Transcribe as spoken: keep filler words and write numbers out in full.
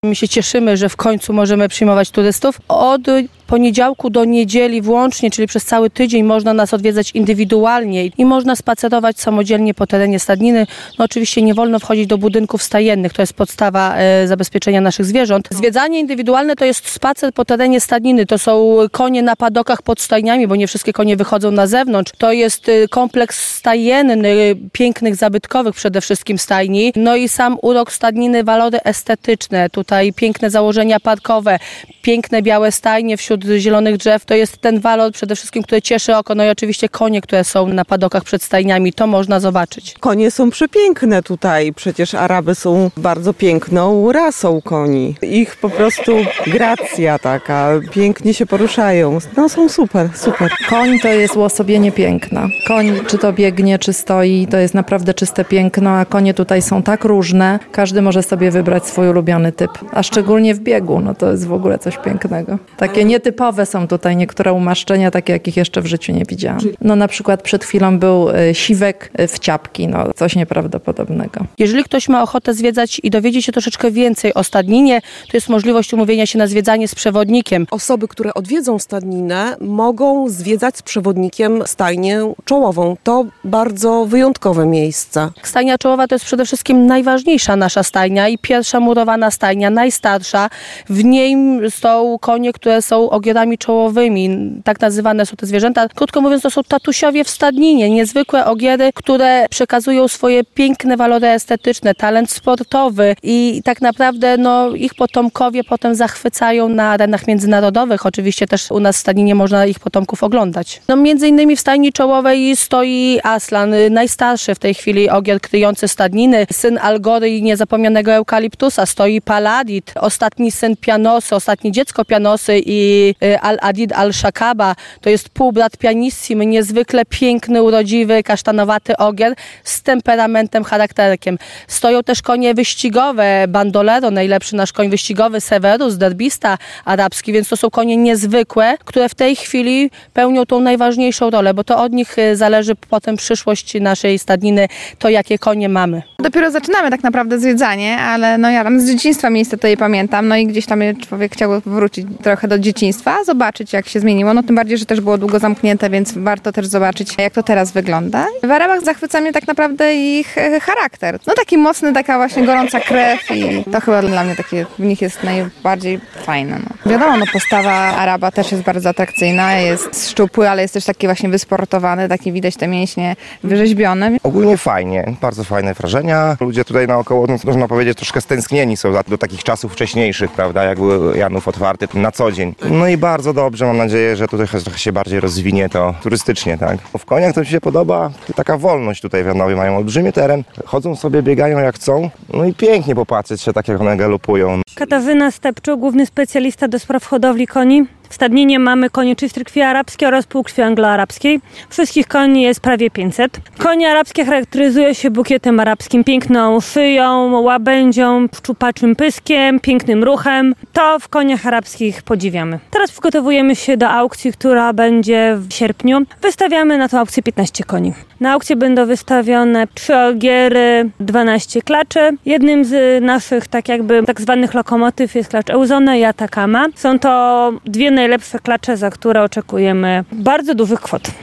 My się cieszymy, że w końcu możemy przyjmować turystów. Od poniedziałku do niedzieli włącznie, czyli przez cały tydzień można nas odwiedzać indywidualnie i można spacerować samodzielnie po terenie stadniny. No oczywiście nie wolno wchodzić do budynków stajennych, to jest podstawa e, zabezpieczenia naszych zwierząt. Zwiedzanie indywidualne to jest spacer po terenie stadniny, to są konie na padokach pod stajniami, bo nie wszystkie konie wychodzą na zewnątrz. To jest kompleks stajenny, pięknych, zabytkowych przede wszystkim stajni. No i sam urok stadniny, walory estetyczne, tutaj piękne założenia parkowe, piękne białe stajnie wśród zielonych drzew, to jest ten walor przede wszystkim, który cieszy oko, no i oczywiście konie, które są na padokach przed stajniami, to można zobaczyć. Konie są przepiękne tutaj, przecież Araby są bardzo piękną rasą koni. Ich po prostu gracja taka, pięknie się poruszają, no są super, super. Koń to jest uosobienie piękna. Koń, czy to biegnie, czy stoi, to jest naprawdę czyste piękno, a konie tutaj są tak różne, każdy może sobie wybrać swój ulubiony typ, a szczególnie w biegu, no to jest w ogóle coś pięknego. Takie nietypowe są tutaj niektóre umaszczenia, takie jakich jeszcze w życiu nie widziałam. No na przykład przed chwilą był siwek w ciapki, no coś nieprawdopodobnego. Jeżeli ktoś ma ochotę zwiedzać i dowiedzieć się troszeczkę więcej o stadninie, to jest możliwość umówienia się na zwiedzanie z przewodnikiem. Osoby, które odwiedzą stadninę, mogą zwiedzać z przewodnikiem stajnię czołową. To bardzo wyjątkowe miejsce. Stajnia czołowa to jest przede wszystkim najważniejsza nasza stajnia i pierwsza murowana stajnia, najstarsza. W niej są konie, które są ogierami czołowymi. Tak nazywane są te zwierzęta. Krótko mówiąc, to są tatusiowie w stadninie. Niezwykłe ogiery, które przekazują swoje piękne walory estetyczne, talent sportowy i tak naprawdę no, ich potomkowie potem zachwycają na arenach międzynarodowych. Oczywiście też u nas w stadninie można ich potomków oglądać. No, między innymi w stajni czołowej stoi Aslan, najstarszy w tej chwili ogier kryjący stadniny, syn Algory i niezapomnianego Eukaliptusa. Stoi Paladid, ostatni syn Pianosy, ostatnie dziecko Pianosy i Al-Adid Al-Shakaba. To jest półbrat Pianissimy, niezwykle piękny, urodziwy, kasztanowaty ogier z temperamentem, charakterkiem. Stoją też konie wyścigowe, Bandolero, najlepszy nasz koń wyścigowy, Severus, derbista arabski, więc to są konie niezwykłe, które w tej chwili pełnią tą najważniejszą rolę, bo to od nich zależy potem przyszłość naszej stadniny, to jakie konie mamy. Dopiero zaczynamy tak naprawdę zwiedzanie, ale no ja tam z dzieciństwa miejsce tutaj pamiętam, no i gdzieś tam człowiek chciał wrócić trochę do dzieciństwa, zobaczyć jak się zmieniło, no tym bardziej, że też było długo zamknięte, więc warto też zobaczyć jak to teraz wygląda. W Arabach zachwyca mnie tak naprawdę ich charakter. No taki mocny, taka właśnie gorąca krew i to chyba dla mnie takie w nich jest najbardziej fajne. No. Wiadomo, no postawa Araba też jest bardzo atrakcyjna, jest szczupły, ale jest też taki właśnie wysportowany, taki widać te mięśnie wyrzeźbione. Ogólnie fajnie, bardzo fajne wrażenia. Ludzie tutaj naokoło, no, można powiedzieć, troszkę stęsknieni są do takich czasów wcześniejszych, prawda, jak był Janów otwarty na co dzień. No i bardzo dobrze, mam nadzieję, że tutaj trochę się bardziej rozwinie to turystycznie, tak. W koniach to mi się podoba taka wolność tutaj w Janowie, mają olbrzymi teren, chodzą sobie, biegają jak chcą, no i pięknie popatrzeć się tak jak one galopują. Katarzyna Stepczuk, główny specjalista do spraw hodowli koni. W stadninie mamy konie czystej krwi arabskiej oraz półkrwi angloarabskiej. Wszystkich koni jest prawie pięćset. Konie arabskie charakteryzują się bukietem arabskim, piękną szyją, łabędzią, szczupaczym pyskiem, pięknym ruchem. To w koniach arabskich podziwiamy. Teraz przygotowujemy się do aukcji, która będzie w sierpniu. Wystawiamy na tę aukcję piętnaście koni. Na aukcję będą wystawione trzy ogiery, dwanaście klaczy. Jednym z naszych tak jakby tak zwanych lokomotyw jest klacz Eusone i Atacama. Są to dwie najlepsze klacze, za które oczekujemy bardzo dużych kwot.